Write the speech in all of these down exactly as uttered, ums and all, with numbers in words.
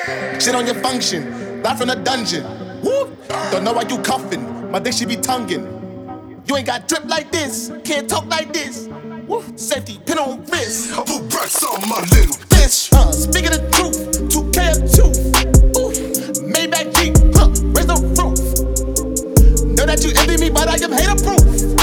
Shit on your function, not from the dungeon. Whoop. Don't know why you cuffin', my dick she be tonguing. You ain't got drip like this, can't talk like this. Woo. Safety pin on wrist. I put racks on my little bitch. Uh, speaking the truth, two K of two. Ooh, Maybach Jeep, huh, raise the roof. Know that you envy me, but I am hater proof.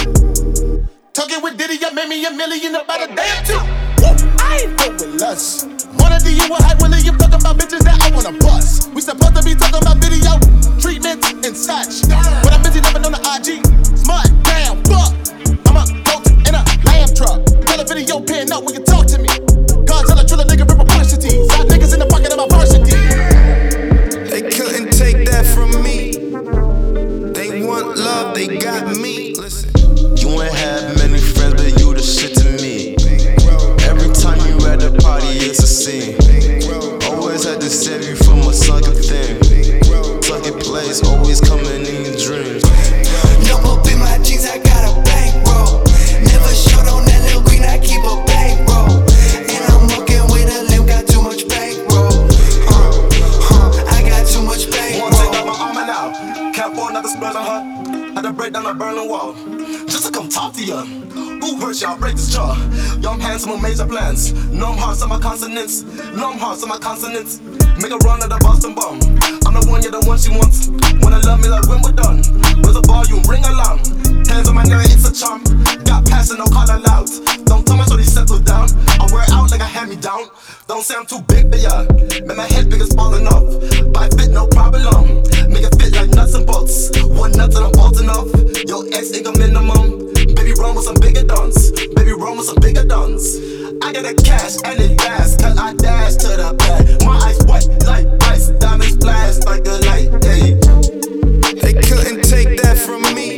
Talking with Diddy, you made me a million about a day or two. Woo. I ain't fuck with lust. Wanna do you a hype William talking about bitches that I wanna bust. We supposed to be talking about video treatments and such. When I'm busy living on the I G, smut down, fuck. I'm a goat in a lamb truck. Tell a video pin up when you talk to me. God tell a trill a nigga rip a varsity. Side niggas in the pocket of my varsity. They couldn't take that from me. They want love, they got me. Listen, you ain't have many friends, but you the shit to me. Every time you at the party, it's a scene. Always had to save you from a sunken thing. Sunken place, always coming in your dreams. No more in my jeans, I got a bankroll. Never short on that little green, I keep a bankroll. And I'm walking with a limb, got too much bankroll. Uh, uh, I got too much bankroll. Wanna take out my armor now, can't afford another spell on her. Had to break down a Berlin Wall, just to come talk to ya. Who hurt y'all, break this jaw. Yo, I'm handsome with major plans. No, I'm hard on my consonants. No, I'm hard on my consonants. Make a run at the Boston bomb. I'm the one, you're the one she wants. Wanna love me like when we're done. With a volume, ring alarm. Hands on my neck, it's a charm. Got passion, no call aloud. Don't tell me so they settle down. I wear it out like a hand me down. Don't say I'm too big for ya. Make my head big as falling off. But I fit no problem. Make it fit like nuts and bolts. One nuts and I'm bolting off. Yo, ex ain't a minimum. Baby, run with some bigger dons. Baby, run with some bigger dons. I got the cash and it fast, cause I dash to the back. My eyes white like ice, diamonds flash like a light. Hey. They couldn't take that from me.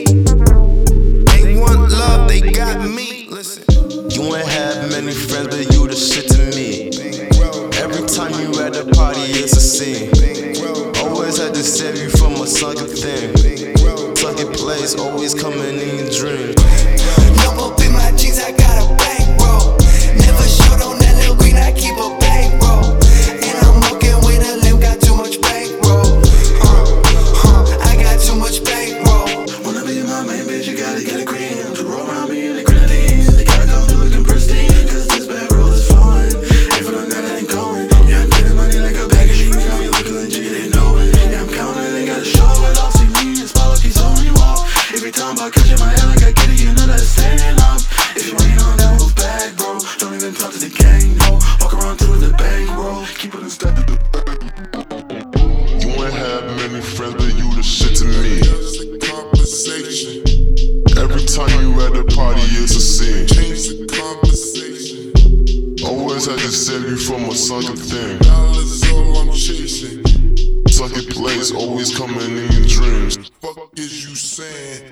They want love, they got me. Listen, you ain't have many friends, but you the shit to me. Every time you at the party, it's a scene. Always had to save you from a sunken thing. Sunken place, always coming in your dreams. No more in my jeans, I got a bankroll. Never short on that little green, I keep a bankroll. And I'm walking with a limb, got too much bankroll. Uh, uh, I got too much bankroll. Wanna be my main bitch, you gotta get a cream. To roll around me in the grenadines. They gotta go through looking pristine, cause this bankroll is flowing. Ain't for none that ain't going. Yeah, I'm getting money like a bag of sheets. Now you looking legit, they know it. Yeah, I'm counting, they gotta show it off. See me and follow, keep on me walk. Every time I catch in my head like I get it, you know that it's standing up. If you ain't on that move back, bro. Don't even talk to the gang, no. Walk around through the bankroll. Keep it in step. You ain't have many friends, but you the shit to me. Conversation. Every time you at the party, it's a scene. Change the conversation. Always had to save you from a sunken thing. Dollars is all I'm chasing. Sunken place, always coming in your dreams. Fuck is you saying?